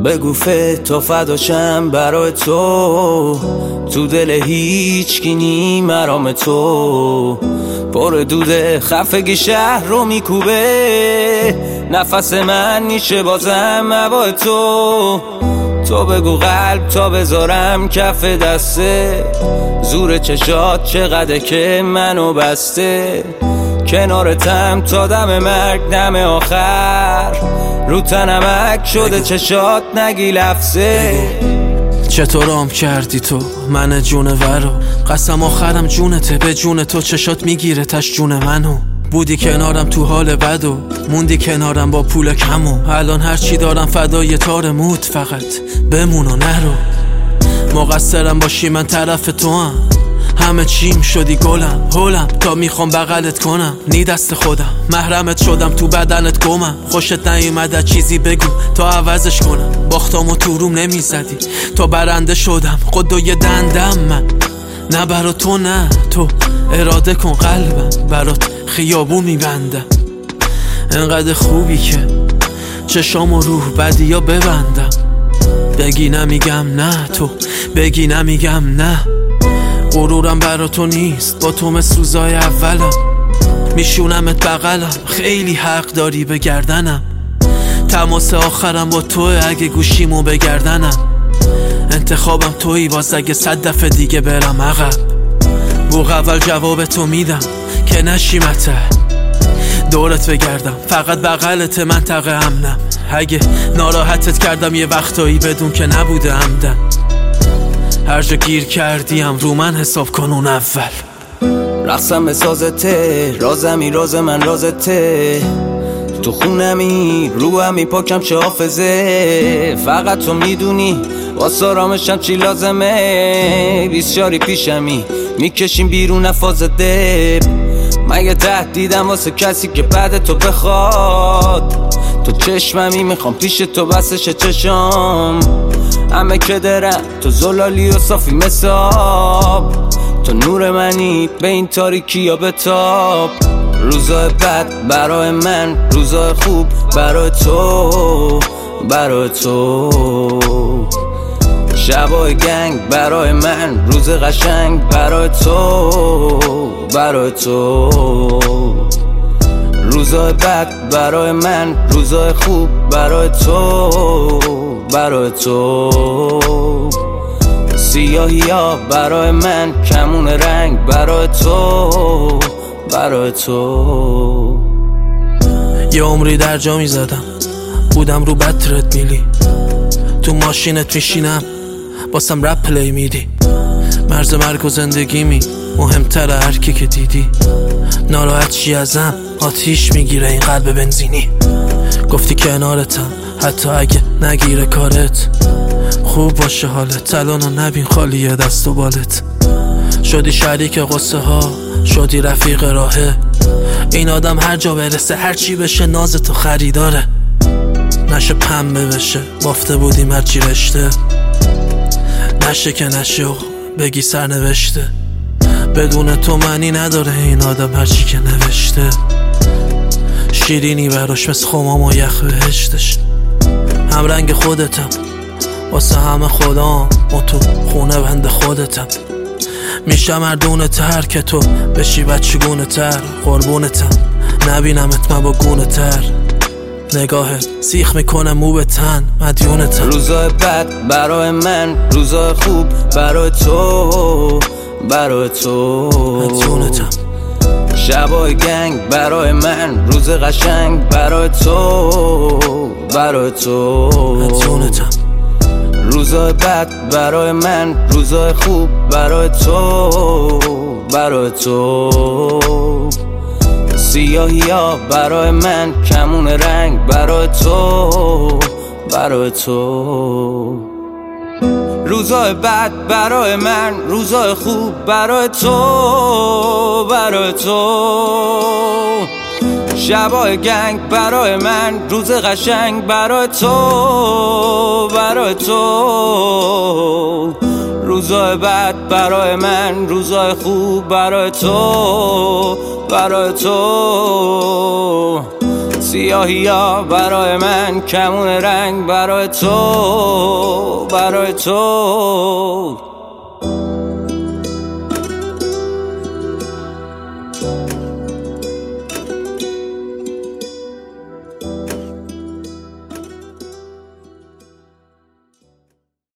بگو تو فداشم برای تو دل هیچ کی نی مرام تو پر دوده خفگی شهر رو میکوبه نفس من نیشه بازم هوای تو بگو قلب تا بذارم کف دسته زور چشات چقدر که منو بسته کنارتم تا دم مرگ دم آخر رو تنمک شده چشات نگی لفظه چطور آم کردی تو من جونورو قسم آخرم جونته به جون تو چشات میگیره تش جون منو بودی کنارم تو حال بد و موندی کنارم با پول کمو الان هرچی دارم فدای تار موت فقط بمون و نرو مقصرم باشی من طرف تو هم همه چیم شدی گلم هولم تا میخوام بغلت کنم نی دست خودم محرمت شدم تو بدنت گمم خوشت نیومده چیزی بگو تا عوضش کنم باختامو تو روم نمیزدی تا برنده شدم خودوی دندم من نه برا تو نه تو اراده کن قلبم برات خیابون میبندم انقدر خوبی که چشام و روح بدی ها ببندم بگی نمیگم نه تو بگی نمیگم نه غرورم برا تو نیست با تو مثل روزای اولم میشونمت بغلم خیلی حق داری به گردنم تماس آخرم با تو اگه گوشیمو بگردنم انتخابم تویی باز اگه 100 دفعه دیگه برم عقب بوق اول جواب تو میدم که نشیمته دورت بگردم فقط بغلت منطقه امنم اگه ناراحتت کردم یه وقتایی بدون که نبوده عمدن هر جا گیر کردیم رو من حساب کن اون اول رقصم به سازته رازمی راز من رازته تو خونمی رو همی پاکم چه حافظه فقط تو میدونی واسه آرامشم چی لازمه 20 شاری پیشمی میکشیم بیرون نفازده مگه تهدیدم واسه کسی که بعد تو بخواد تو چشممی میخوام پیش تو بسش چشام همه که درم تو زلالی و صافی مساب تو نور منی به این تاریکی یا بتاب روزای بد برای من روزای خوب برای تو شبای گنگ برای من روز قشنگ برای تو روزای بد برای من روزای خوب برای تو سیاهی ها برای من کمون رنگ برای تو یه عمری در جا میزدم بودم رو بطرت میلی تو ماشینت میشینم باسم رپ پلی میدی مرز مرگ و زندگیمی مهمتره هر کی که دیدی ناراحت چی ازم آتیش میگیره این قلب بنزینی گفتی کنارتم حتی اگه نگیره کارت خوب باشه حالت الانو نبین خالیه دست و بالت شدی شریک قصه ها شدی رفیق راهه این آدم هر جا برسه هر چی بشه ناز تو خریداره نشه پنبه بشه بافته بودیم هرچی رشته نشه که نشه بگی سرنوشته بدون تو معنی نداره این آدم هرچی که نوشته شیرینی براش مثل خمام و یخ بهشتش هم رنگ خودتم واسه همه خدام و تو خونه بند خودتم میشم مردونه تر که تو بشی بچگونه تر قربونتم نبینمت من با گونه تر نگاهت سیخ میکنه مو به تن مدیونتم روزای بد برای من روزای خوب برای تو مدیونتم شبای گنگ برای من روز قشنگ برای تو مدیونتم روزای بد برای من روزای خوب برای تو سیاهی ها برای من کمون رنگ برای تو روزای بد برای من روزای خوب برای تو شبای گنگ برای من روز قشنگ برای تو روزای بد برای من روزای خوب برای تو سیاهی ها برای من کمون رنگ برای تو